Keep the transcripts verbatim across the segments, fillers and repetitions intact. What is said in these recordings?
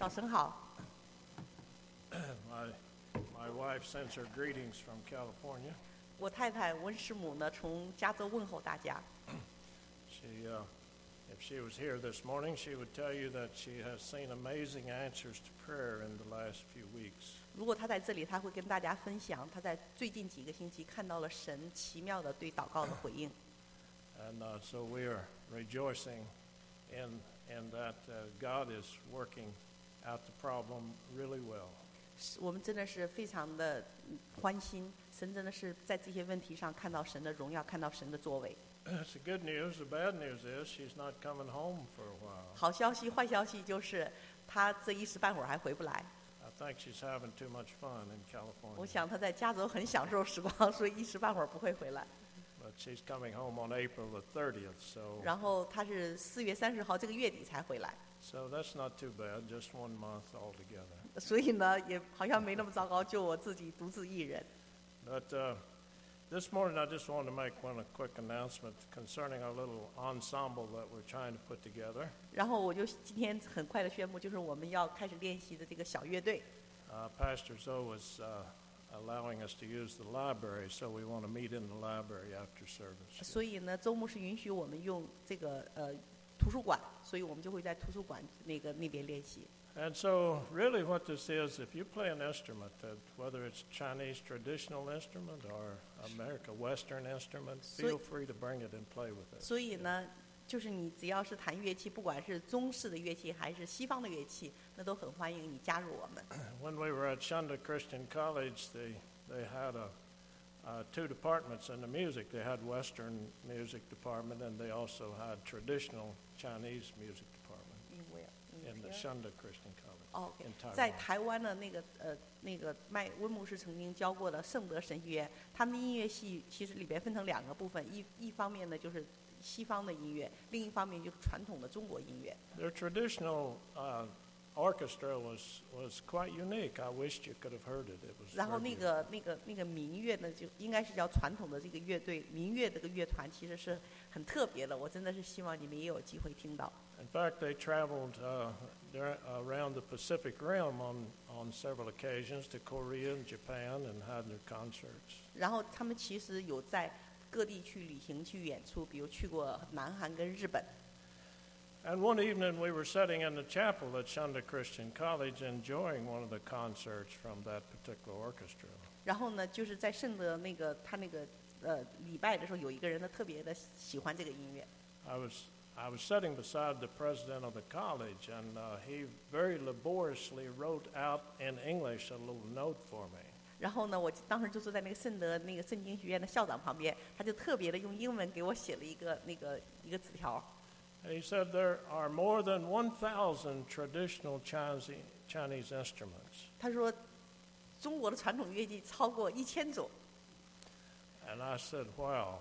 早晨好。 My, my wife sends her greetings from California. 我太太温师母呢，从加州问候大家。 She, uh, if she was here this morning, she would tell you that she has seen amazing answers to prayer in the last few weeks. 如果她在这里，她会跟大家分享，她在最近几个星期看到了神奇妙的对祷告的回应。 And uh, so we are rejoicing in, in that uh, God is working out the problem really well. 我们真的是非常的欢心，神真的是在这些问题上看到神的荣耀，看到神的作为。 That's the good news. The bad news is she's not coming home for a while. 好消息、坏消息就是她这一时半会儿还回不来。 I think she's having too much fun in California. 我想她在加州很享受时光，所以一时半会儿不会回来。 But she's coming home on April the thirtieth, so. 然后她是四月三十号这个月底才回来。 So that's not too bad, just one month altogether. 所以呢，也好像没那么糟糕，就我自己独自一人。 But uh, this morning I just wanted to make one a quick announcement concerning our little ensemble that we're trying to put together. 然后我就今天很快的宣布，就是我们要开始练习的这个小乐队。 Uh, Pastor Zoe was uh, allowing us to use the library, so we want to meet in the library after service. 所以呢，周牧师允许我们用这个呃图书馆，所以我们就会在图书馆那个那边练习。 And so really what this is, if you play an instrument, uh, whether it's Chinese traditional instrument or American Western instrument, feel free to bring it and play with it. 所以呢，就是你只要是弹乐器，不管是中式的乐器还是西方的乐器，那都很欢迎你加入我们。 When we were at Shunda Christian College, they, they had a, uh, two departments in the music. They had Western music department and they also had traditional Chinese music department. In the Shunda Christian College. 哦 in Taiwan. 在台湾的那个呃那个麦温牧师曾经教过的圣德神学院，他们的音乐系其实里边分成两个部分，一一方面呢就是西方的音乐，另一方面就是传统的中国音乐。 Their traditional uh, orchestra was was quite unique. I wished you could have heard it. It was. 然后那个那个那个民乐呢，就应该是叫传统的这个乐队，民乐这个乐团其实是很特别的，我真的是希望你们也有机会听到。 In fact, they traveled uh, there, around the Pacific Rim on, on several occasions to Korea and Japan and had their concerts. 然后他们其实有在各地去旅行去演出，比如去过南韩跟日本。 And one evening we were sitting in the chapel at Shunda Christian College enjoying one of the concerts from that particular orchestra. 然后呢，就是在圣德那个他那个呃礼拜的时候，有一个人呢特别的喜欢这个音乐。 I was I was sitting beside the president of the college, and uh, he very laboriously wrote out in English a little note for me. 然后呢，我当时就坐在那个圣德那个圣经学院的校长旁边，他就特别的用英文给我写了一个那个一个纸条。 And he said there are more than one thousand traditional Chinese Chinese instruments. 他说，中国的传统乐器超过一千种。 And I said, "Wow."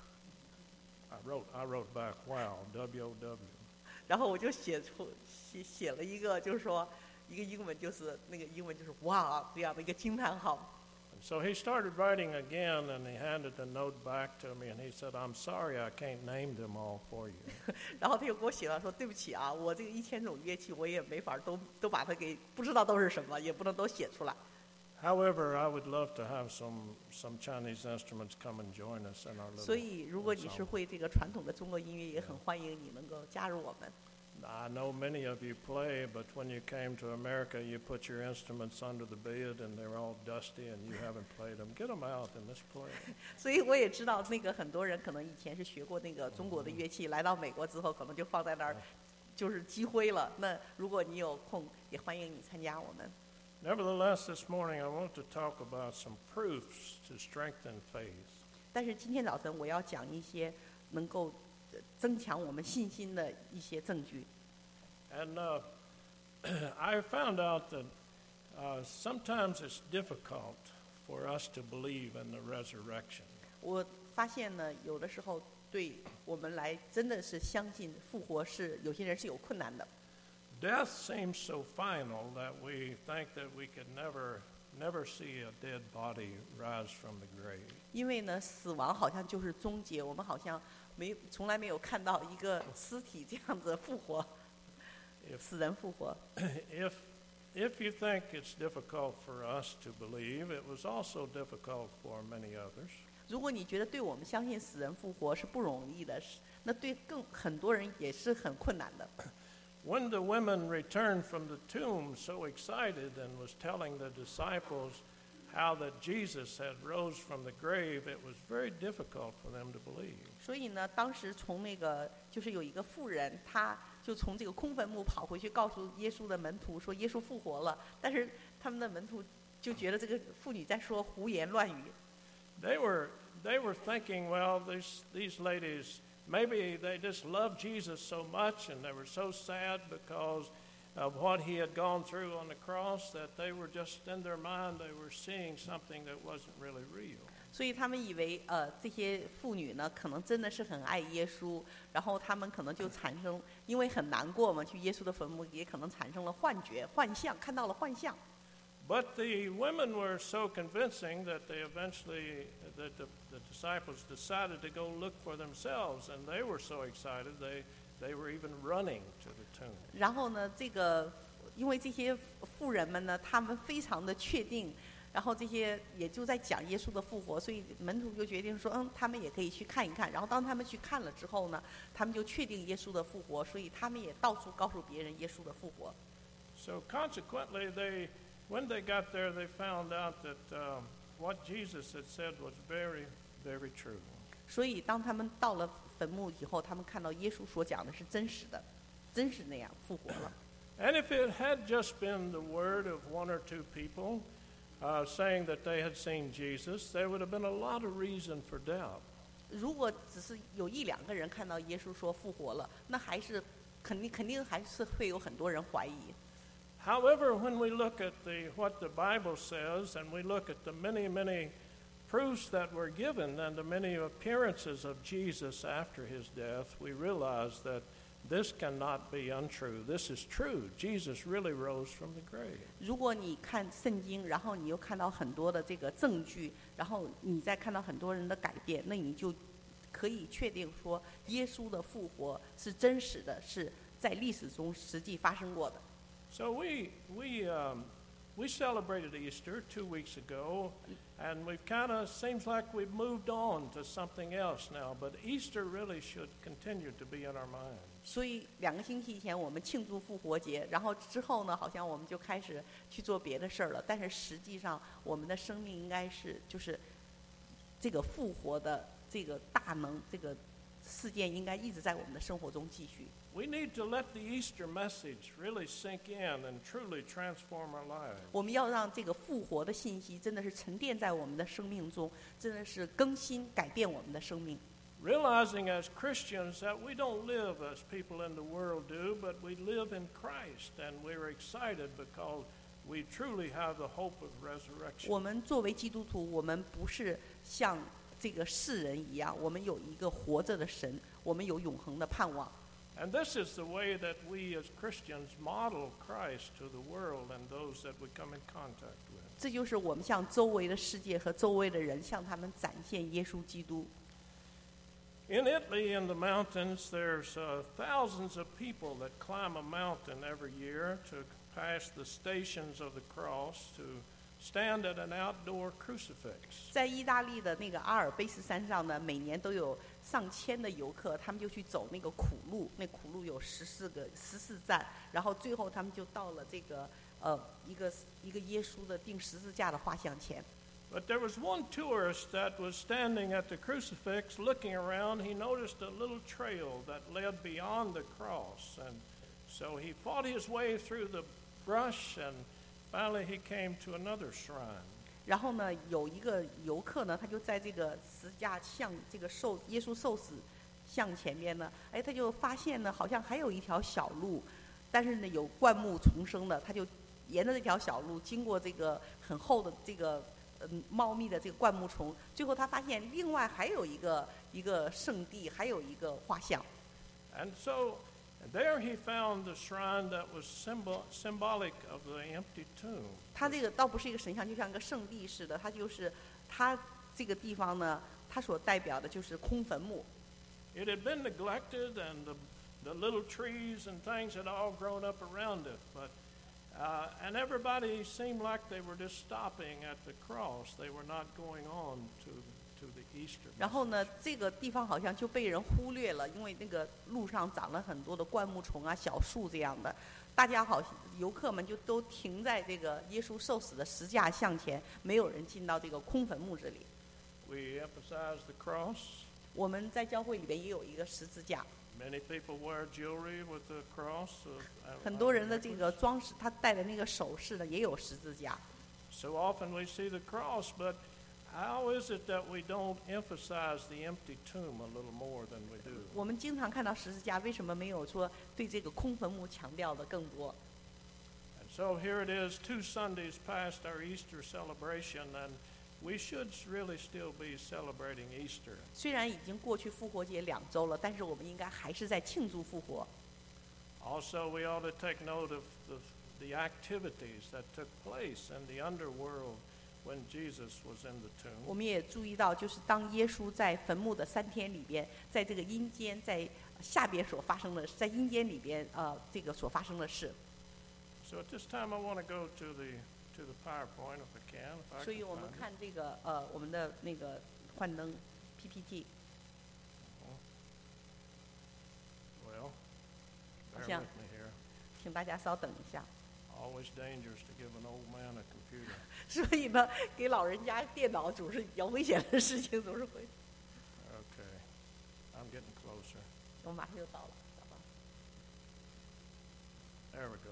I wrote, I wrote back, wow, W O W. 然后我就写出写写了一个，就是说一个英文，就是那个英文就是哇这样的一个惊叹号。 And so he started writing again, and he handed the note back to me, and he said, "I'm sorry, I can't name them all for you." 然后他又给我写了说，对不起啊，我这个一千种乐器我也没法都都把它给不知道都是什么，也不能都写出来。 However, I would love to have some some Chinese instruments come and join us in our little. 所以，如果你是会这个传统的中国音乐，也很欢迎你能够加入我们。 I know many of you play, but when you came to America, you put your instruments under the bed, and they're all dusty, and you haven't played them. Get them out and let's play. 所以我也知道，那个很多人可能以前是学过那个中国的乐器，来到美国之后，可能就放在那儿，就是积灰了。那如果你有空，也欢迎你参加我们。 Nevertheless, this morning I want to talk about some proofs to strengthen faith. 但是今天早晨我要讲一些能够增强我们信心的一些证据。 And uh, I found out that uh, sometimes it's difficult for us to believe in the resurrection. 我发现呢，有的时候对我们来真的是相信复活是有些人是有困难的。 Death seems so final that we think that we could never, never see a dead body rise from the grave. 因为呢，死亡好像就是终结，我们好像没从来没有看到一个尸体这样子复活。 死人复活。 If, if you think it's difficult for us to believe, it was also difficult for many others. 如果你觉得对我们相信死人复活是不容易的，是那对更很多人也是很困难的。 When the women returned from the tomb so excited and was telling the disciples how that Jesus had rose from the grave, it was very difficult for them to believe. 所以呢，当时从那个就是有一个妇人，她就从这个空坟墓跑回去告诉耶稣的门徒说耶稣复活了，但是他们的门徒就觉得这个妇女在说胡言乱语。 They were, they were thinking, well, these, these ladies, maybe they just loved Jesus so much and they were so sad because of what he had gone through on the cross that they were just in their mind, they were seeing something that wasn't really real. 所以他们以为呃这些妇女呢可能真的是很爱耶稣，然后他们可能就产生因为很难过嘛，去耶稣的坟墓也可能产生了幻觉、幻象，看到了幻象。 But the women were so convincing that they eventually, that the, the disciples decided to go look for themselves, and they were so excited they, they were even running to the tomb. 然后呢，这个因为这些妇人们呢，他们非常的确定，然后这些也就在讲耶稣的复活，所以门徒就决定说，嗯，他们也可以去看一看。然后当他们去看了之后呢，他们就确定耶稣的复活，所以他们也到处告诉别人耶稣的复活。 So consequently, they, when they got there, they found out that um, what Jesus had said was very, very true. 所以当他们到了坟墓以后，他们看到耶稣所讲的是真实的，真是那样复活了。 And if it had just been the word of one or two people uh, saying that they had seen Jesus, there would have been a lot of reason for doubt. 如果只是有一两个人看到耶稣说复活了，那还是肯定肯定还是会有很多人怀疑。 However, when we look at the, what the Bible says and we look at the many, many proofs that were given and the many appearances of Jesus after his death, we realize that this cannot be untrue. This is true. Jesus really rose from the grave. 如果你看圣经，然后你又看到很多的这个证据，然后你再看到很多人的改变，那你就可以确定说，耶稣的复活是真实的，是在历史中实际发生过的。 So we, we, um, we celebrated Easter two weeks ago, and we've kind of, seems like we've moved on to something else now, but Easter really should continue to be in our minds. 所以两个星期以前我们庆祝复活节，然后之后呢，好像我们就开始去做别的事儿了。但是实际上，我们的生命应该是就是这个复活的这个大能，这个事件应该一直在我们的生活中继续。 We need to let the Easter message really sink in and truly transform our lives. 我们要让这个复活的信息真的是沉淀在我们的生命中，真的是更新改变我们的生命。 Realizing as Christians that we don't live as people in the world do, but we live in Christ, and we're excited because we truly have the hope of resurrection. 我们作为基督徒，我们不是像这个世人一样，我们有一个活着的神，我们有永恒的盼望。 And this is the way that we as Christians model Christ to the world and those that we come in contact with. 这就是我们向周围的世界和周围的人，向他们展现耶稣基督。 In Italy, in the mountains, there's uh, thousands of people that climb a mountain every year to pass the stations of the cross to stand at an outdoor crucifix. 在意大利的那个阿尔卑斯山上呢，每年都有上千的游客，他们就去走那个苦路，那苦路有十四个十四站，然后最后他们就到了这个呃一个一个耶稣的钉十字架的画像前。 But there was one tourist that was standing at the crucifix looking around. He noticed a little trail that led beyond the cross. And so he fought his way through the brush, and finally he came to another shrine. 然后呢，有一个游客呢，他就在这个十字架像这个受耶稣受死像前边呢，哎，他就发现呢，好像还有一条小路，但是呢有灌木丛生的，他就沿着这条小路经过这个很厚的这个嗯茂密的这个灌木丛，最后他发现另外还有一个一个圣地，还有一个画像。 And so there he found the shrine that was symbol, symbolic of the empty tomb. 他这个倒不是一个神像，就像一个圣地似的，它就是它这个地方呢，它所代表的就是空坟墓。 It had been neglected, and the, the little trees and things had all grown up around it. But uh, and everybody seemed like they were just stopping at the cross. They were not going on to to the Easter. 然后呢，这个地方好像就被人忽略了，因为那个路上长了很多的灌木丛啊、小树这样的，大家好，游客们就都停在这个耶稣受死的十字架像前，没有人进到这个空坟墓这里。 We emphasize the cross. 我们在教会里边也有一个十字架。 Many people wear jewelry with the cross. 很多人的这个装饰，他戴的那个首饰呢，也有十字架。 So often we see the cross, but how is it that we don't emphasize the empty tomb a little more than we do? 我们经常看到十字架，为什么没有说对这个空坟墓强调的更多？ And so here it is, two Sundays past our Easter celebration, and we should really still be celebrating Easter. 虽然已经过去复活节两周了，但是我们应该还是在庆祝复活。 Also, we ought to take note of the, the activities that took place in the underworld when Jesus was in the tomb. 我们也注意到，就是当耶稣在坟墓的三天里边，在这个阴间，在下边所发生的，在阴间里边，呃，这个所发生的事。 So at this time, I want to go to the to the PowerPoint if I can. If I 所以 can 我们 find it. 看这个呃，我们的那个幻灯 P P T。 Well, bear 好像 with me here. 请大家稍等一下。 Always dangerous to give an old man a computer. 所以呢，给老人家电脑总是有危险的事情，总是会。 Okay, I'm getting closer. 我马上就到了，好吧？ There we go.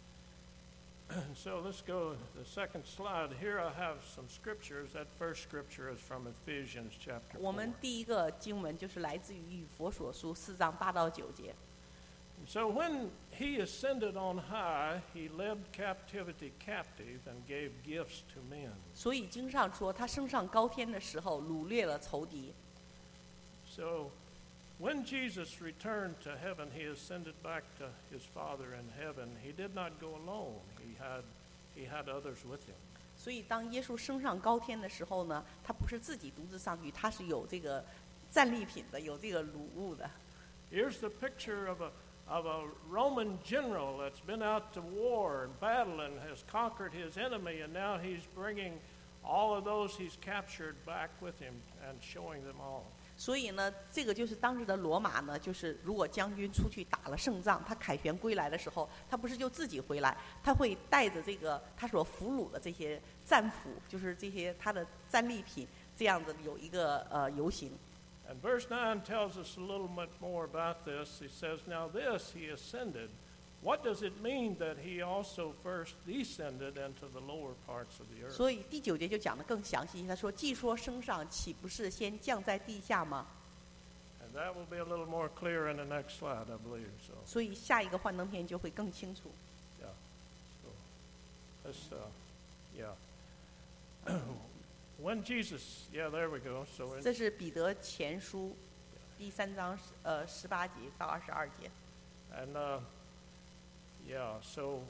So let's go to the second slide. Here I have some scriptures. That first scripture is from Ephesians chapter 我 four. 们第一个经文就是来自于以佛所书四章八到九节。 So when he ascended on high, he led captivity captive and gave gifts to men. 所以经上说，他升上高天的时候，掳掠了仇敌。 So when Jesus returned to heaven, he ascended back to his Father in heaven. He did not go alone. He had he had others with him. 所以当耶稣升上高天的时候呢，他不是自己独自上去，他是有这个战利品的，有这个掳物的。 Here's the picture of a of a Roman general that's been out to war and battle and has conquered his enemy, and now he's bringing all of those he's captured back with him and showing them all. 所以呢，这个就是当时的罗马呢，就是如果将军出去打了胜仗，他凯旋归来的时候，他不是就自己回来，他会带着这个他所俘虏的这些战俘，就是这些他的战利品，这样子有一个呃游行。 And verse nine tells us a little bit more about this. He says, "Now this he ascended. What does it mean that he also first descended into the lower parts of the earth?" 所以第九节就讲得更详细，他说：“既说升上，岂不是先降在地下吗？” And that will be a little more clear in the next slide, I believe. So, 所以下一个幻灯片就会更清楚。 yeah. So, let's, uh, yeah. When Jesus, yeah, there we go. So, in, 这是彼得前书第三章呃十八节到二十二节。 and uh, yeah, so,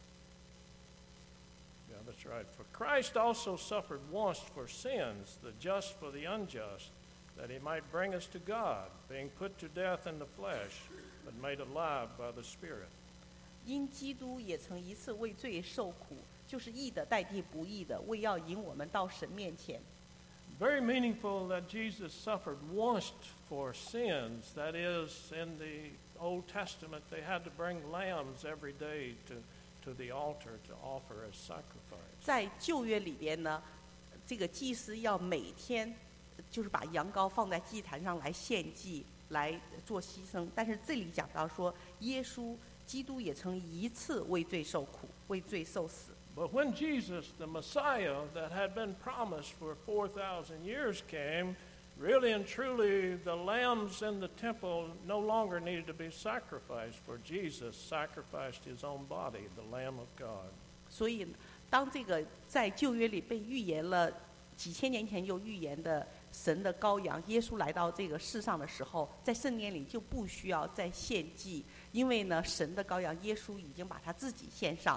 yeah, that's right. For Christ also suffered once for sins, the just for the unjust, that he might bring us to God, being put to death in the flesh, but made alive by the Spirit. 因基督也曾一次为罪受苦，就是义的代替不义的，为要引我们到神面前。 Very meaningful that Jesus suffered once for sins. That is, in the Old Testament, they had to bring lambs every day to, to the altar to offer as sacrifice. 在旧约里边呢，这个祭司要每天就是把羊羔放在祭坛上来献祭，来做牺牲。但是这里讲到说，耶稣基督也曾一次为罪受苦，为罪受死。 But when Jesus, the Messiah that had been promised for four thousand years came, really and truly the lambs in the temple no longer needed to be sacrificed, for Jesus sacrificed his own body, the Lamb of God. 所以，当这个在旧约里被预言了几千年前就预言的神的羔羊耶稣来到这个世上的时候，在圣殿里就不需要再献祭，因为呢，神的羔羊耶稣已经把他自己献上。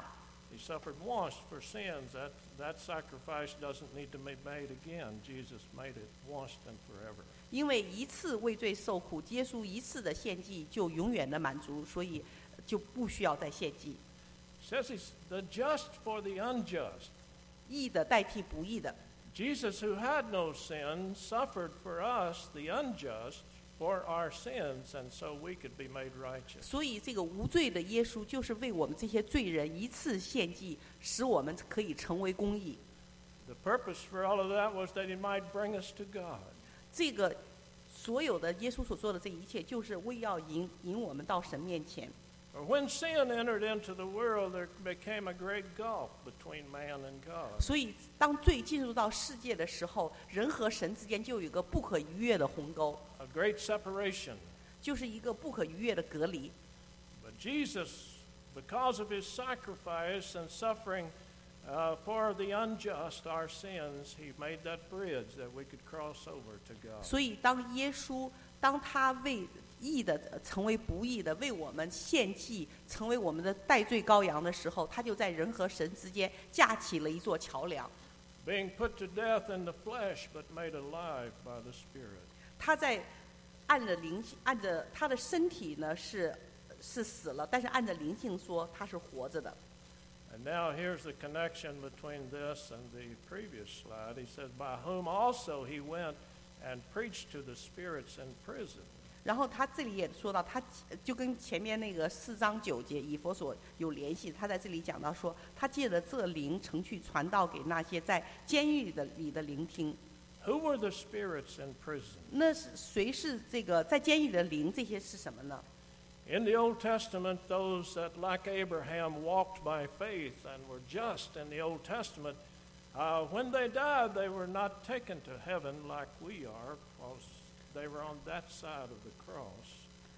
He suffered once for sins. That, that sacrifice doesn't need to be made again. Jesus made it once and forever. 因为一次为罪受苦，耶稣一次的献祭就永远的满足，所以就不需要再献祭。 Says he's the just for the unjust. 义的代替不义的。 Jesus, who had no sin, suffered for us, the unjust, for our sins, and so we could be made righteous. 所以这个无罪的耶稣就是为我们这些罪人一次献祭，使我们可以成为公义。 The purpose for all of that was that he might bring us to God. 这个所有的耶稣所做的这一切，就是为要引引我们到神面前。 For when sin entered into the world, there became a great gulf between man and God. 所以，当罪进入到世界的时候，人和神之间就有一个不可逾越的鸿沟， A great separation. 就是一个不可逾越的隔离。 But Jesus, because of his sacrifice and suffering uh, for the unjust, our sins, he made that bridge that we could cross over to God. 所以，当耶稣当他为义的成为不义的，为我们献祭，成为我们的代罪羔羊的时候，他就在人和神之间架起了一座桥梁。 Being put to death in the flesh, but made alive by the Spirit. 他在按着灵性，按着他的身体呢是是死了，但是按着灵性说他是活着的。 And now here's the connection between this and the previous slide. He says, by whom also he went and preached to the spirits in prison. 然后他这里也说到，他就跟前面那个四章九节以弗所有联系。他在这里讲到说，他借着这灵程去传道给那些在监狱的里的聆听。 Who were the spirits in prison? 那是谁是这个在监狱的灵？这些是什么呢？ In the Old Testament, those that, like Abraham, walked by faith and were just in the Old Testament, uh, when they died, they were not taken to heaven like we are, because they were on that side of the cross.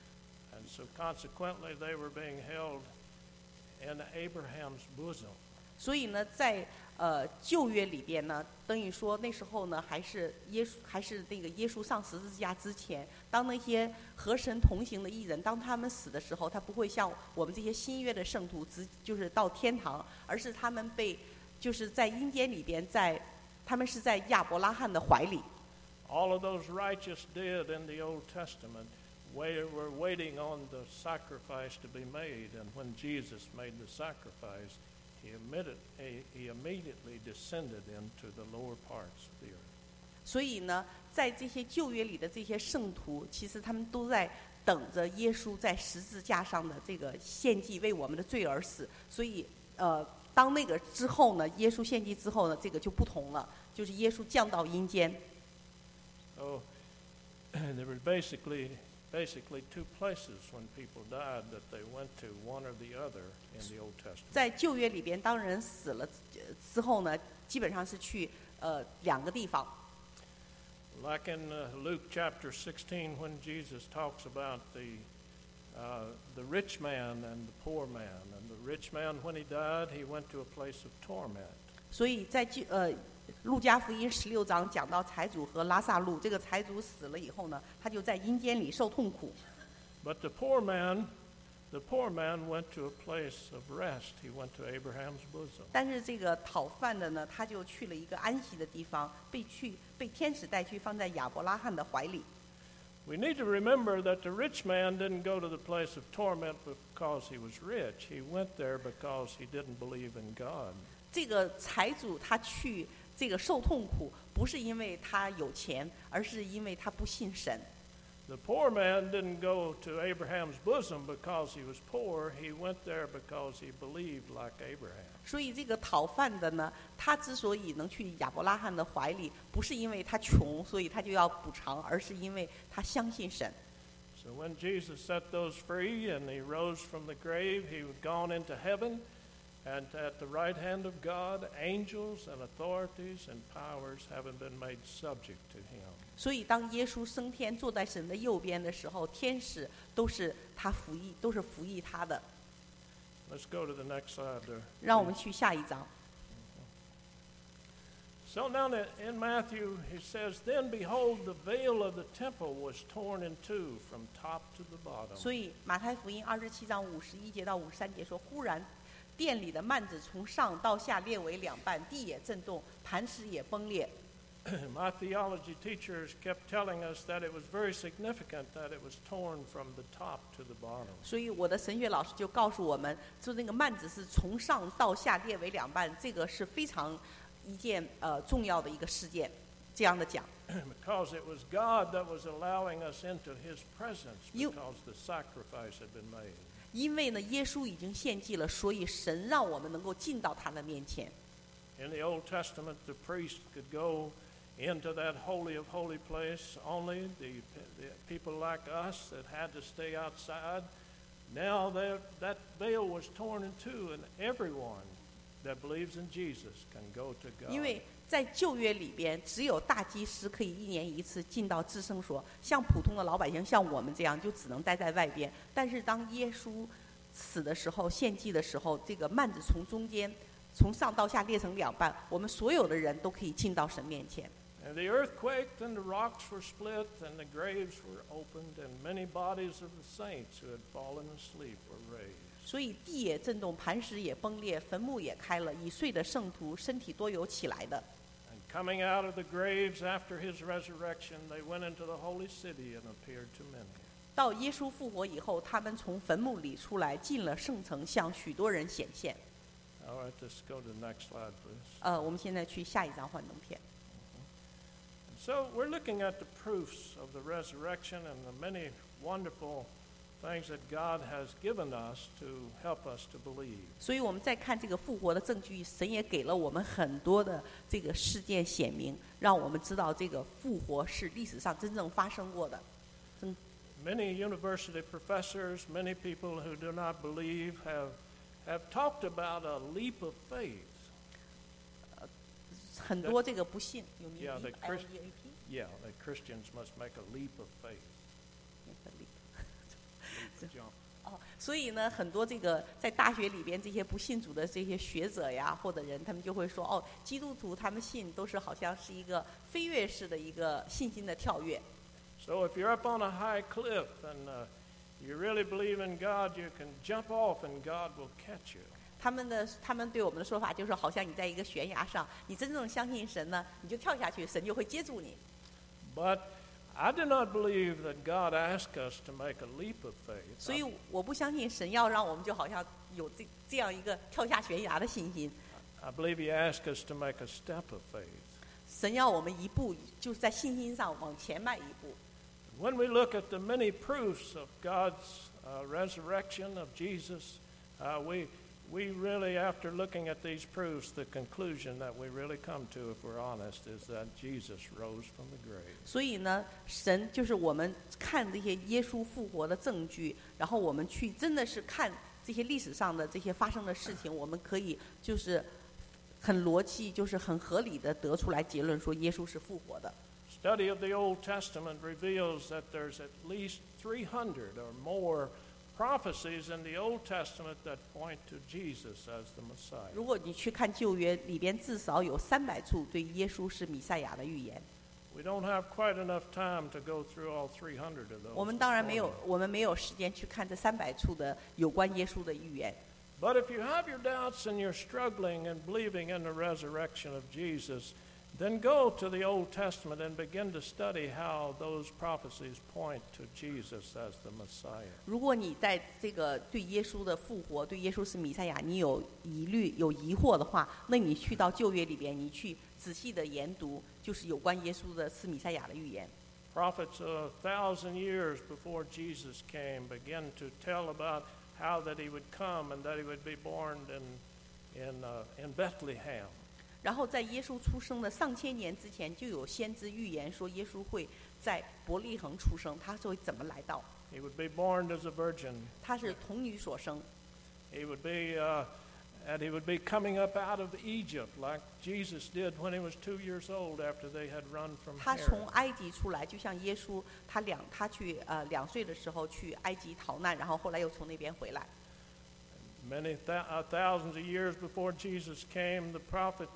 And so consequently, they were being held in Abraham's bosom. 所以呢，在呃旧约里边呢，等于说那时候呢，还是耶稣还是那个耶稣上十字架之前，当那些和神同行的义人，当他们死的时候，他不会像我们这些新约的圣徒，直就是到天堂，而是他们被就是在阴间里边，在他们是在亚伯拉罕的怀里。 All of those righteous dead in the Old Testament wait, were waiting on the sacrifice to be made, and when Jesus made the sacrifice, he, admitted, he, he immediately descended into the lower parts of the earth. 所以呢，在这些旧约里的这些圣徒，其实他们都在等着耶稣在十字架上的这个献祭，为我们的罪而死。所以，呃，当那个之后呢，耶稣献祭之后呢，这个就不同了，就是耶稣降到阴间。 So there were basically, basically two places when people died that they went to, one or the other in the Old Testament. 在旧约里边，当人死了之后呢，基本上是去呃两个地方。 Like in uh, Luke chapter sixteen, when Jesus talks about the uh, the rich man and the poor man, and the rich man, when he died, he went to a place of torment. 所以在旧呃路加福音十六章讲到财主和拉萨路，这个财主死了以后呢，他就在阴间里受痛苦。 But the poor man, the poor man went to a place of rest. He went to Abraham's bosom. 但是这个讨饭的呢，他就去了一个安息的地方，被去被天使带去，放在亚伯拉罕的怀里。 We need to remember that the rich man didn't go to the place of torment because he was rich. He went there because he didn't believe in God. 这个财主他去这个受痛苦，不是因为他有钱，而是因为他不信神。 The poor man didn't go to Abraham's bosom because he was poor. He went there because he believed like Abraham. 所以这个讨饭的呢，他之所以能去亚伯拉罕的怀里，不是因为他穷，所以他就要补偿，而是因为他相信神。 So when Jesus set those free and he rose from the grave, he had gone into heaven, and at the right hand of God, angels and authorities and powers having been made subject to him. 所以当耶稣升天坐在神的右边的时候，天使都是他服役，都是服役他的。 Let's go to the next slide there. 让我们去下一章。 So now in Matthew, he says, Then behold, the veil of the temple was torn in two from top to the bottom. 所以马太福音二十七章五十一节到五十三节说，忽然殿里的幔子从上到下裂为两半，地也震动，磐石也崩裂。 My theology teachers kept telling us that it was very significant that it was torn from the top to the bottom. 所以我的神学老师就告诉我们，就那个幔子是从上到下裂为两半，这个是非常一件呃重要的一个事件。这样的讲， Because it was God that was allowing us into His presence You- because the sacrifice had been made. 因为呢耶稣已经献祭了，所以神让我们能够进到他的面前。 In the Old Testament, the priest could go into that holy of holy place only. The, the people like us that had to stay outside. Now that that veil was torn in two, and everyone that believes in Jesus can go to God. 因为在旧约里边，只有大祭司可以一年一次进到至圣所，像普通的老百姓，像我们这样，就只能待在外边。但是当耶稣死的时候，献祭的时候，这个幔子从中间，从上到下裂成两半，我们所有的人都可以进到神面前。 And the earth quaked, and the rocks were split, and the graves were opened, and many bodies of the saints who had fallen asleep were raised. 所以地也震动，磐石也崩裂，坟墓也开了，已睡的圣徒身体多有起来的。 And coming out of the graves after his resurrection, they went into the holy city and appeared to many. 到耶稣复活以后，他们从坟墓里出来，进了圣城，向许多人显现。 All right, let's go to the next slide, please. 呃，我们现在去下一张幻灯片。 So we're looking at the proofs of the resurrection and the many wonderful things that God has given us to help us to believe. 所以我们再看这个复活的证据，神也给了我们很多的这个事件显明，让我们知道这个复活是历史上真正发生过的。 Many university professors, many people who do not believe have, have talked about a leap of faith. 很多这个不信有 Yeah, the leap, Christ- L E A P Yeah, that Christians must make a leap of faith. leap Jump. 哦，所以呢，很多这个在大学里边这些不信主的这些学者呀，或者人，他们就会说，哦，基督徒他们信都是好像是一个飞跃式的一个信心的跳跃。 So if you're up on a high cliff and uh, you really believe in God, you can jump off and God will catch you. 他们的他们对我们的说法就是，好像你在一个悬崖上，你真正相信神呢，你就跳下去，神就会接住你。 But I do not believe that God asked us to make a leap of faith. 所以我不相信神要让我们就好像有这这样一个跳下悬崖的信心， I believe He asked us to make a step of faith. 神要我们一步就是在信心上往前迈一步。 When we look at the many proofs of God's uh, resurrection of Jesus, uh, we we really, after looking at these proofs, the conclusion that we really come to, if we're honest, is that Jesus rose from the grave. 所以呢，神就是我们看这些耶稣复活的证据，然后我们去真的是看这些历史上的这些发生的事情，我们可以就是很逻辑，就是很合理的得出来结论，说耶稣是复活的。 Study of the Old Testament reveals that there's at least three hundred or more prophecies in the Old Testament that point to Jesus as the Messiah. 如果你去看旧约里边，至少有三百处对耶稣是弥赛亚的预言。 We don't have quite enough time to go through all three hundred of those. 我们当然没 this 有 morning.， 我们没有时间去看这三百处的有关耶稣的预言。 But if you have your doubts and you're struggling and believing in the resurrection of Jesus, then go to the Old Testament and begin to study how those prophecies point to Jesus as the Messiah. 如果你在这个对耶稣的复活、对耶稣是弥赛亚，你有疑虑、有疑惑的话，那你去到旧约里边，你去仔细的研读，就是有关耶稣的是弥赛亚的预言。 Prophets a thousand years before Jesus came begin to tell about how that he would come and that he would be born in, in, uh, in Bethlehem. 然后在耶稣出生的上千年之前，就有先知预言说耶稣会在伯利恒出生，他会怎么来到？ He would be born as a virgin. 他是童女所生， He would be, uh, and he would be coming up out of Egypt like Jesus did when he was two years old after they had run from 他从 Herod. 埃及出来，就像耶稣他两他去呃两岁的时候去埃及逃难，然后后来又从那边回来。 Many th- uh, thousands of years before Jesus came, the prophet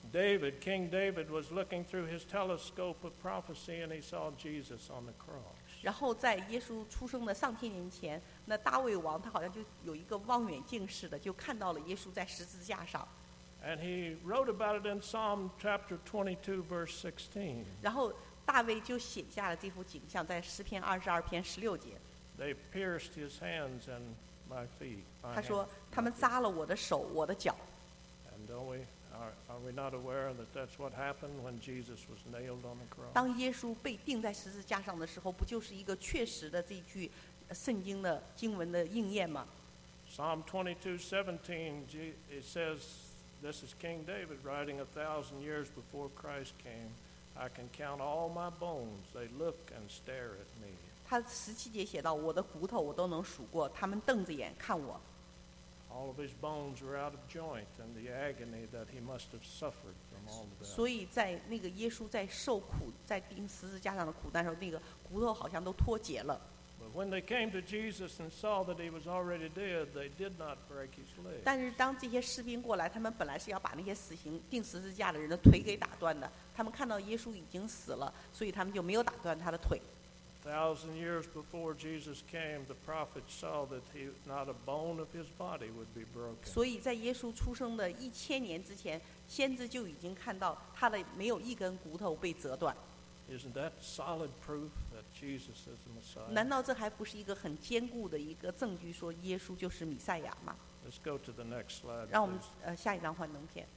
David, King David, was looking through his telescope of prophecy and he saw Jesus on the cross. 然后在耶稣出生的上千年前，那大卫王他好像就有一个望远镜似的，就看到了耶稣在十字架上。 And he wrote about it in Psalm chapter twenty-two, verse sixteen. 然后大卫就写下了这幅景象，在诗篇二十二篇十六节。 They pierced his hands and my feet. My 他说 hands,：“ 他们扎了我的手，我的脚。” And don't we, are, are we not aware that that's what happened when Jesus was nailed on the cross? 当耶稣被钉在十字架上的时候，不就是一个确实的这句圣经的经文的应验吗？ Psalm twenty-two, seventeen, it says, this is King David writing a thousand years before Christ came. I can count all my bones. They look and stare at me. 他十七节写到：“我的骨头我都能数过，他们瞪着眼看我。” All of his bones were out of joint, and the agony that he must have suffered from all of that. 所以在那个耶稣在受苦，在钉十字架上的苦难时候，那个骨头好像都脱节了。 But when they came to Jesus and saw that he was already dead, they did not break his leg. 但是当这些士兵过来，他们本来是要把那些死刑钉十字架的人的腿给打断的。他们看到耶稣已经死了，所以他们就没有打断他的腿。 A thousand years before Jesus came, the prophets saw that he, not a bone of his body would be broken. 所以在耶稣出生的一千年之前，先知就已经看到他的没有一根骨头被折断。 Isn't that solid proof that Jesus is the Messiah? 难道这还不是一个很坚固的一个证据，说耶稣就是弥赛亚吗？ Let's go to the next slide, 让我们 please. 呃下一张幻灯片。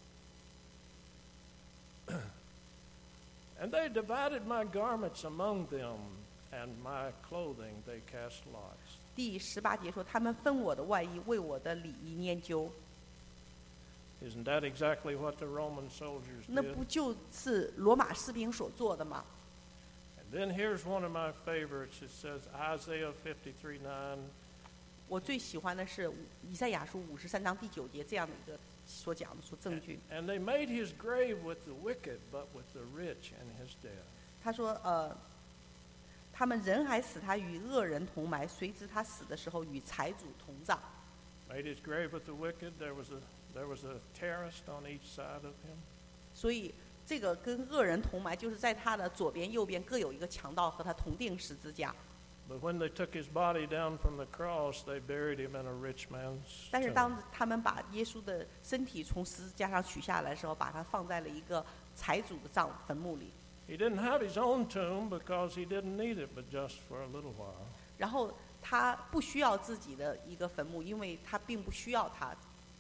And they divided my garments among them, and my clothing they cast lots. 第十八节说，他们分我的外衣，为我的礼仪研究。 Isn't that exactly what the Roman soldiers 那 did? 不就是罗马士兵所做的吗？ And then here's one of my favorites. It says Isaiah fifty-three nine. 我最喜欢的是以赛亚书五十三章第九节这样的一个所讲的说证据。 And they made his grave with the wicked, but with the rich in his death. 他说，呃，他们人还使他与恶人同埋，谁知他死的时候与财主同葬。 Made his grave with the wicked. There was a there was a terrorist on each side of him. 所以这个跟恶人同埋，就是在他的左边、右边各有一个强盗和他同定十字架。 But when they took his body down from the cross, they buried him in a rich man's 但是 tomb. 当他们把耶稣的身体从十字架上取下来的时候，把他放在了一个财主的葬坟墓里。 He didn't have his own tomb because he didn't need it, but just for a little while. 然后他不需要自己的一个坟墓，因为他并不需要他。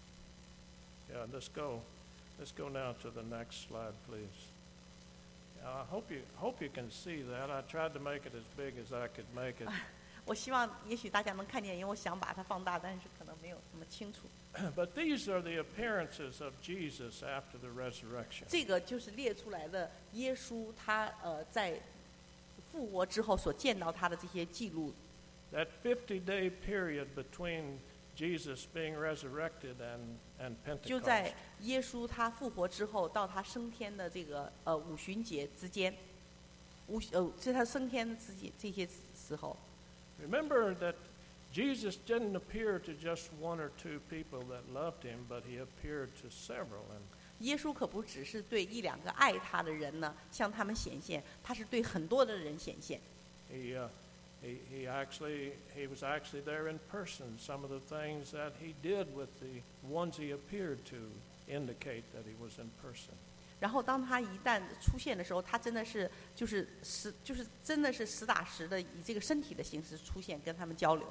Yeah, let's go. Let's go now to the next slide, please. Now, I hope you hope you can see that. I tried to make it as big as I could make it. 我希望也许大家能看见，因为我想把它放大，但是可能没有那么清楚。 But these are the appearances of Jesus after the resurrection. 这个就是列出来的耶稣他呃在复活之后所见到他的这些记录。 That fifty-day period between Jesus being resurrected and and 就 Pentecost. 在耶稣他复活之后到他升天的这个呃五旬节之间，五呃是他升天之间这些时候。 Remember that Jesus didn't appear to just one or two people that loved him, but he appeared to several. And 耶稣可不只是对一两个爱他的人呢向他们显现，他是对很多的人显现。 he, uh, he, he actually, he was actually there in person. Some of the things that he did with the ones he appeared to indicate that he was in person. 然后当他一旦出现的时候，他真的是就是实就是真的是实打实的以这个身体的形式出现，跟他们交流。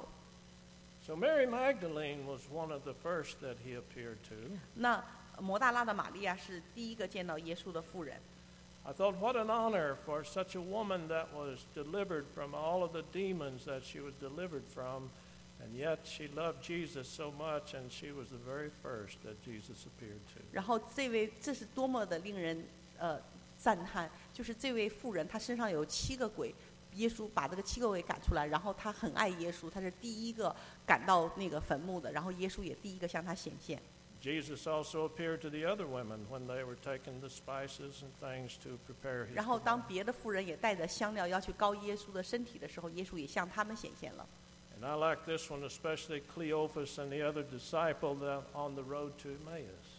So Mary Magdalene was one of the first that he appeared to. 那摩大拉的玛利亚是第一个见到耶稣的妇人。 I thought, what an honor for such a woman that was delivered from all of the demons that she was delivered from, and yet she loved Jesus so much, and she was the very first that Jesus appeared to. 然后这位这是多么的令人呃赞叹，就是这位妇人她身上有七个鬼，耶稣把这个七个鬼赶出来，然后她很爱耶稣，她是第一个赶到那个坟墓的，然后耶稣也第一个向她显现。 Jesus also appeared to the other women when they were taking the spices and things to prepare his 然后当 body. 别的妇人也带着香料要去膏耶稣的身体的时候，耶稣也向他们显现了。 And I like this one, especially Cleophas and the other disciple that on the road to Emmaus.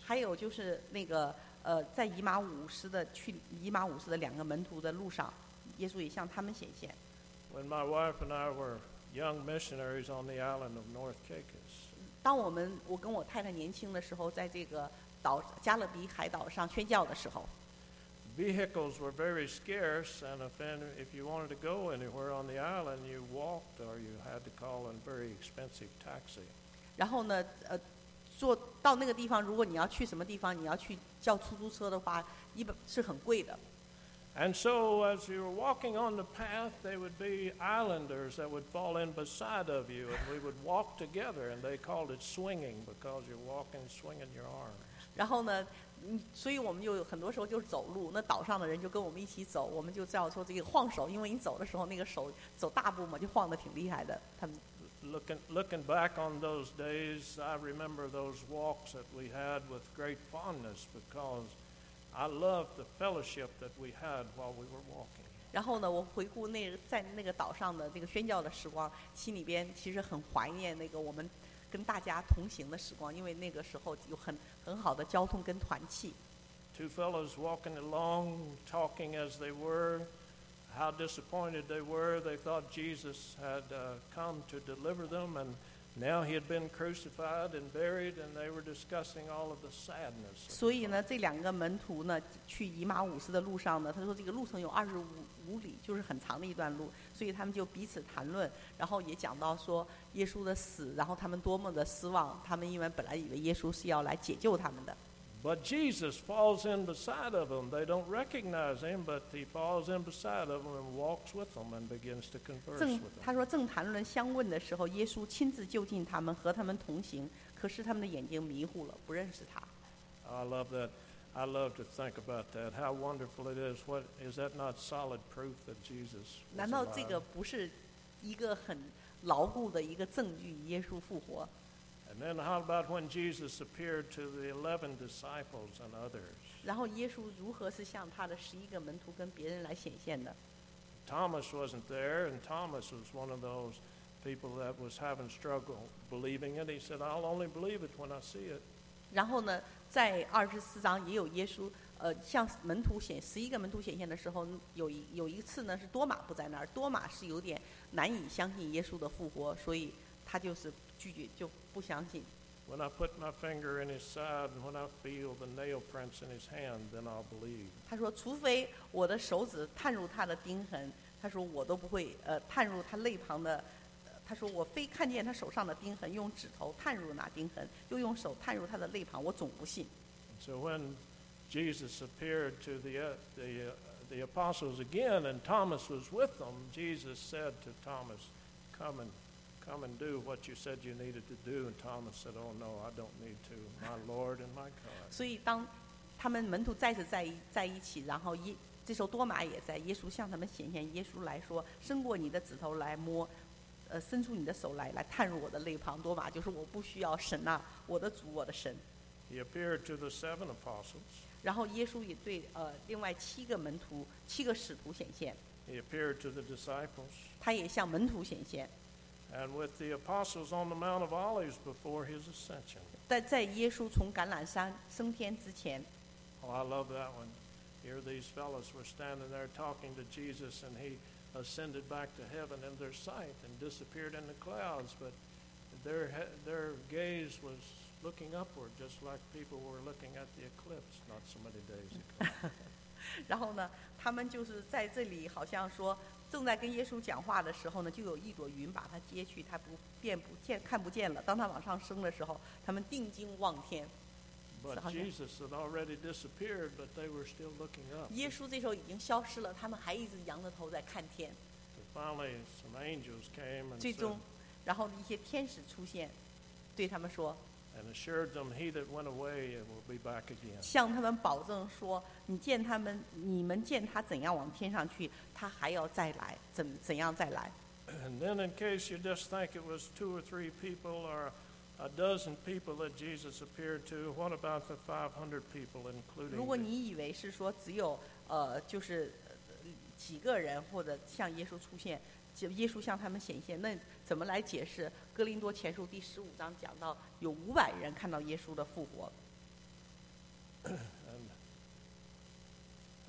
还有就是那个呃，在以马五斯的去以马五斯的两个门徒的路上，耶稣也向他们显现。 When my wife and I were young missionaries on the island of North Caicos, 当我们我跟我太太年轻的时候，在这个岛加勒比海岛上宣教的时候， vehicles were very scarce, and if, any, if you wanted to go anywhere on the island, you walked or you had to call a very expensive taxi. 然后呢，呃，坐到那个地方，如果你要去什么地方，你要去叫出租车的话，一般是很贵的。 And so as you were walking on the path, there would be islanders that would fall in beside of you, and we would walk together, and they called it swinging because you're walking, swinging your arms. 然后呢，嗯，所以我们就有很多时候就是走路，那岛上的人就跟我们一起走，我们就叫说这个晃手，因为你走的时候那个手走大步嘛，就晃得挺厉害的。他们 Looking, looking back on those days, I remember those walks that we had with great fondness because I loved the fellowship that we had while we were walking. 然后呢，我回顾那个在那个岛上的这个宣教的时光，心里边其实很怀念那个我们跟大家同行的时光，因为那个时候有很很好的交通跟团契。 Two fellows walking along, talking as they were, how disappointed they were. They thought Jesus had uh, come to deliver them, and now he had been crucified and buried, and they were discussing all of the sadness. 所以呢，这两个门徒呢，去以马五斯的路上呢，他说这个路程有二十五五里，就是很长的一段路，所以他们就彼此谈论，然后也讲到说耶稣的死，然后他们多么的失望，他们因为本来以为耶稣是要来解救他们的。 But Jesus falls in beside of them. They don't recognize him, but he falls in beside of them and walks with them and begins to converse 正 with 他 them. 说正谈论相问的时候，耶稣亲自就近他们，和他们同行，可是他们的眼睛迷糊了，不认识他。 I love that. I love to think about that. How wonderful it is. What is that not solid proof that Jesus 难 was 道这个 alive? 不是一个很牢固的一个证据？耶稣复活。 And then how about when Jesus appeared to the eleven disciples and others? 然后耶稣如何是向他的十一个门徒跟别人来显现的？ Thomas wasn't there, and Thomas was one of those people that was having struggle believing it. He said, "I'll only believe it when I see it." 然后呢，在二十四章也有耶稣，呃，向门徒显十一个门徒显现的时候，有一有一次呢是多马不在那儿，多马是有点难以相信耶稣的复活，所以他就是拒绝，就不相信。 When I put my finger in his side and when I feel the nail prints in his hand, then I'll believe. 他说，除非我的手指探入他的钉痕，他说我都不会，呃，探入他肋旁的。呃他说我非看见他手上的钉痕，用指头探入那钉痕，又用手探入他的肋旁，我总不信。 So when Jesus appeared to the uh, the uh, the apostles again, and Thomas was with them, Jesus said to Thomas, "Come and come and do what you said you needed to do." And Thomas said, "Oh no, I don't need to, my Lord and my God." 所以当他们门徒再次在一在一起，然后耶这时候多马也在，耶稣向他们显现，耶稣来说，伸过你的指头来摸，呃，伸出你的手来，来探入我的肋旁。多马就说我不需要神呐、我的主，我的神。 He appeared to the seven apostles. 然后耶稣也对呃另外七个门徒、七个使徒显现， He appeared to the disciples. 他也向门徒显现。 And with the apostles on the Mount of Olives before his ascension. 但在耶稣从橄榄山升天之前， Oh, I love that one. Here these fellows were standing there talking to Jesus, and he ascended back to heaven in their sight and disappeared in the clouds. But their their gaze was looking upward, just like people were looking at the eclipse not so many days ago. 然后呢，他们就是在这里好像说正在跟耶稣讲话的时候呢，就有一朵云把他接去，他不便不见看不见了。当他往上升的时候，他们定睛望天。 But Jesus had already disappeared, but they were still looking up. 耶稣这时候已经消失了，他们还一直仰着头在看天。 So finally, some angels came and 最 said, 终，然后一些天使出现，对他们说， and assured them, "He that went away will be back again." 向他们保证说，你见他们，你们见他怎样往天上去，他还要再来，怎怎样再来。 And then, in case you just think it was two or three people or a dozen people that Jesus appeared to, what about the five hundred people, 如果 including the, 你以为是说只有呃就是呃几个人或者向耶稣出现，就耶稣向他们显现，那怎么来解释哥林多前书第十五章讲到有五百人看到耶稣的复活？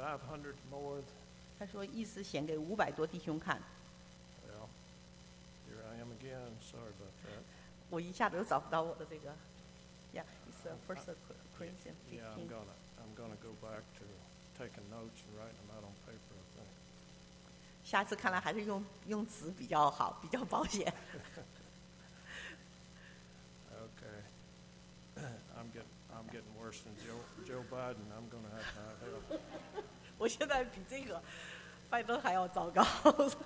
five hundred more. 他说意思显给五百多弟兄看。 Well, here I am again. Sorry about that. 我一下子就找不到我的这个。Yeah, it's uh, First Corinthians Yeah, I'm fifteen. gonna I'm gonna go back to taking notes and writing them out on paper, I think. 下次看来还是用用纸比较好，比较保险。 Okay. I'm getting I'm getting worse than Joe Joe Biden. I'm gonna have to have help. 我现在比这个拜登还要糟糕。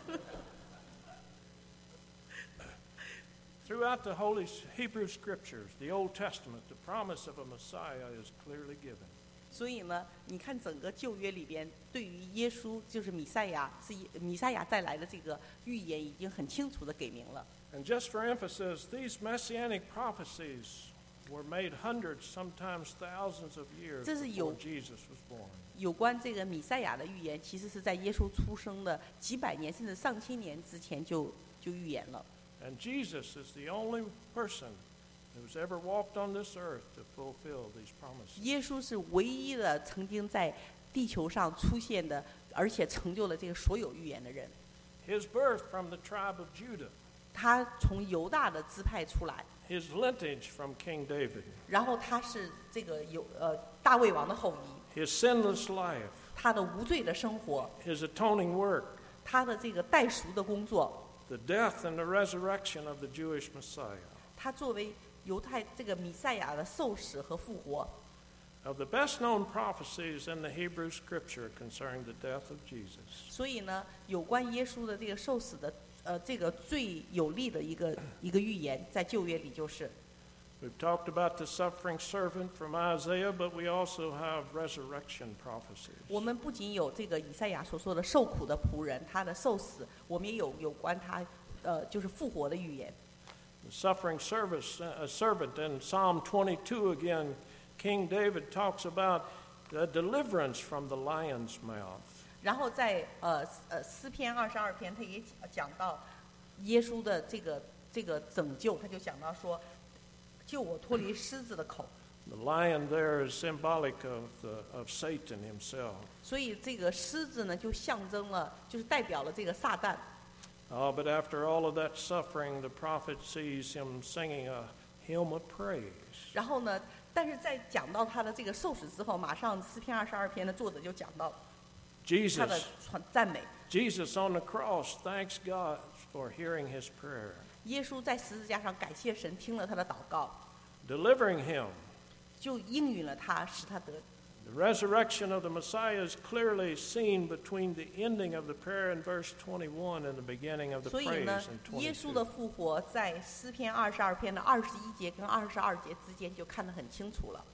Throughout the Holy Hebrew Scriptures, the Old Testament, the promise of a Messiah is clearly given. 所以呢，你看整个旧约里边，对于耶稣就是弥赛亚，是弥赛亚带来的这个预言，已经很清楚的给明了。 And just for emphasis, these messianic prophecies were made hundreds, sometimes thousands of years 这是有 before Jesus was born. 有关这个弥赛亚的预言，其实是在耶稣出生的几百年甚至上千年之前就就预言了。 And Jesus is the only person who's ever walked on this earth to fulfill these promises. 耶稣是唯一的曾经在地球上出现的，而且成就了这个所有预言的人。 His birth from the tribe of Judah, 他从犹大的支派出来， his lineage from King David, 然后他是这个有呃大卫王的后裔， his sinless life, 他的无罪的生活， his atoning work, 他的这个代赎的工作， the death and the resurrection of the Jewish Messiah. 他作为犹太这个弥赛亚的受死和复活。 Of the best-known prophecies in the Hebrew Scripture concerning the death of Jesus. 所以呢，有关耶稣的这个受死的呃这个最有力的一个一个预言，在旧约里就是。 We've talked about the suffering servant from Isaiah, but we also have resurrection prophecies. 我们不仅有这个以赛亚所说的受苦的仆人，他的受死，我们也有有关他呃就是复活的预言。 The suffering service, uh, servant in Psalm twenty-two again, King David talks about the deliverance from the lion's mouth. 然后在呃呃诗篇二十二篇，他也讲到耶稣的这个这个拯救，他就讲到说，救我脱离狮子的口。 The lion there is symbolic of the, of Satan himself. 所以这个狮子呢，就象征了，就是代表了这个撒旦。 Oh, but after all of that suffering, the prophet sees him singing a hymn of praise. 然后呢，但是在讲到他的这个受死之后，马上诗篇二十二篇的作者就讲到他的 Jesus, 传赞美。 Jesus on the cross thanks God for hearing his prayer, 耶稣在十字架上感谢神，听了他的祷告， delivering him. 就应允了他，使他得。 The resurrection of the Messiah is clearly seen between the ending of the prayer in verse twenty-one and the beginning of the 所以呢 praise，in 耶稣的 twenty-two. 复活在诗篇二十二篇的二十一节跟二十二节之间就看得很清楚了。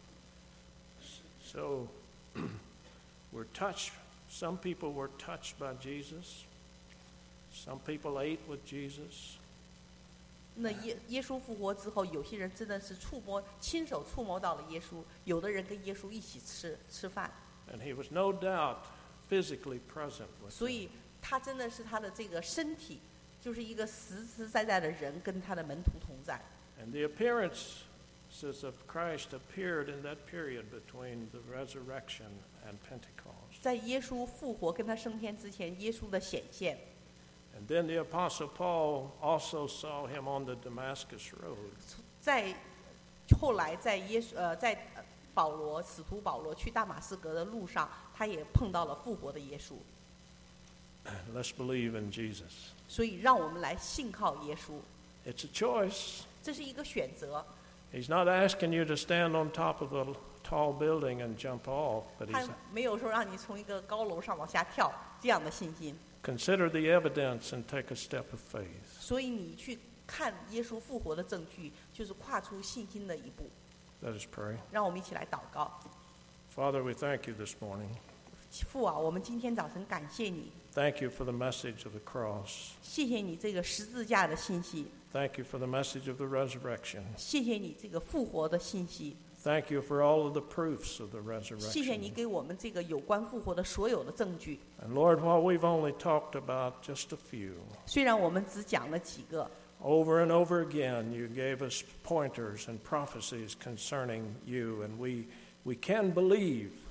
So we're touched. Some people were touched by Jesus. Some people ate with Jesus. 那耶耶稣复活之后，有些人真的是触摸、亲手触摸到了耶稣，有的人跟耶稣一起吃吃饭， And he was no doubt physically present with 所 them. 以他真的是他的这个身体，就是一个实实在在的人，跟他的门徒同在。 And the appearances of Christ appeared in that period between the resurrection and Pentecost. 在耶稣复活跟他升天之前，耶稣的显现。 And then the Apostle Paul also saw him on the Damascus road. 在后来在耶稣呃在呃保罗使徒保罗去大马士革的路上，他也碰到了复活的耶稣。 Let's believe in Jesus. 所以让我们来信靠耶稣， It's a choice. 这是一个选择。 He's not asking you to stand on top of a tall building and jump off, but 他 he's 没有说让你从一个高楼上往下跳这样的信心。 consider the evidence and take a step of faith. 所以你去看耶稣复活的证据，就是跨出信心的一步。 Let us pray. 让我们一起来祷告。 Father, we thank you this morning. 父啊，我们今天早晨感谢你， Thank you for the message of the cross. 谢谢你这个十字架的信息， Thank you for the message of the resurrection. 谢谢你这个复活的信息， Thank you for all of the proofs of the 谢谢你 resurrection. 给我们这个有关复活的所有的证据。 And Lord, while we've only talked about just a few, 虽然我们只讲了几个， over and over again you gave us pointers and prophecies concerning you, and we, we can believe.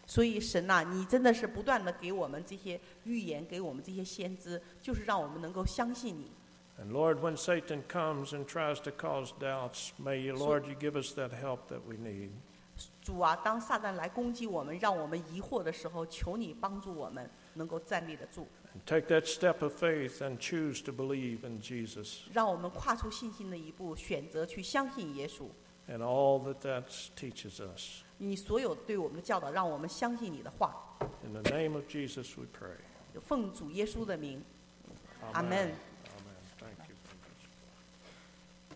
所以神呐、你真的是不断的给我们这些预言，给我们这些先知，就是让我们能够相信你。 And Lord, when Satan comes and tries to cause doubts, may you, Lord, you give us that help that we need. 主啊，当撒旦来攻击我们，让我们疑惑的时候，求你帮助我们能够站立得住， And take that step of faith and choose to believe in Jesus 让我们跨出信心的一步，选择去相信耶稣。 and all that that teaches us. 你所有对我们的教导，让我们相信你的话。 In the name of Jesus we pray. 奉主耶稣的名，阿 Amen. 门。